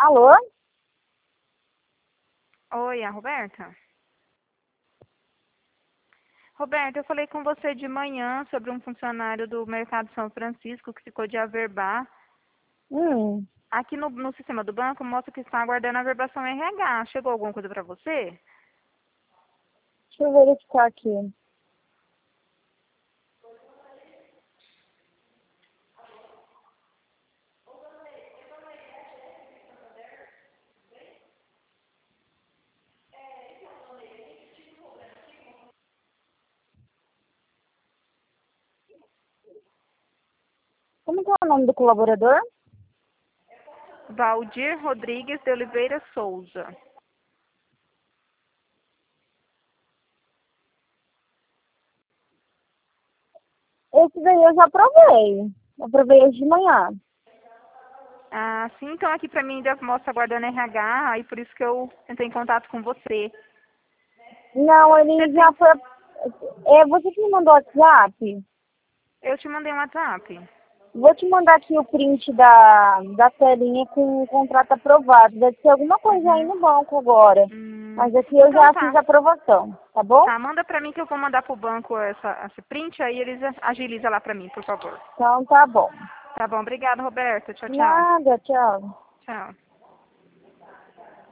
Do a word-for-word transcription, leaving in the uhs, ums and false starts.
Alô? Oi, a Roberta? Roberta, eu falei com você de manhã sobre um funcionário do Mercado São Francisco que ficou de averbar. Hum, Aqui no, no sistema do banco mostra que está aguardando a averbação R H. Chegou alguma coisa para você? deixa eu verificar aqui. Como que é o nome do colaborador? Valdir Rodrigues de Oliveira Souza. Esse daí eu já provei. Eu provei hoje de manhã. Ah, sim, então aqui para mim ainda mostra aguardando R H, aí por isso que eu entrei em contato com você. Não, Você ele já tem... foi... É, você que me mandou o WhatsApp? Eu te mandei um WhatsApp. Vou te mandar aqui o print da, da telinha com o contrato aprovado. Deve ter alguma coisa aí Uhum. no banco agora. Hum, Mas aqui eu então já fiz tá. a aprovação, tá bom? Tá, manda pra mim que eu vou mandar pro banco essa, esse print, aí eles agilizam lá pra mim, por favor. Então tá bom. Tá bom, obrigada, Roberta. Tchau, tchau. Nada, tchau. Tchau.